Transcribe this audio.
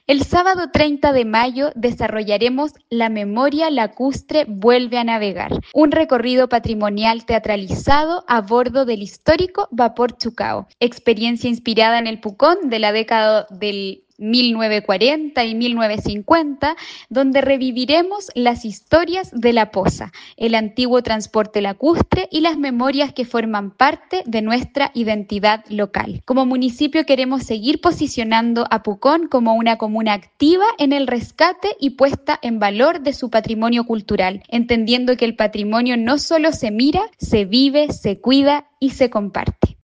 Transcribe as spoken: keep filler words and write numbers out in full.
El sábado treinta de mayo desarrollaremos La Memoria Lacustre Vuelve a Navegar, un recorrido patrimonial teatralizado a bordo del histórico vapor Chucao, experiencia inspirada en el Pucón de la década del mil novecientos cuarenta y mil novecientos cincuenta, donde reviviremos las historias de la poza, el antiguo transporte lacustre y las memorias que forman parte de nuestra identidad local. Como municipio queremos seguir posicionando a Pucón como una comuna activa en el rescate y puesta en valor de su patrimonio cultural, entendiendo que el patrimonio no solo se mira, se vive, se cuida y se comparte.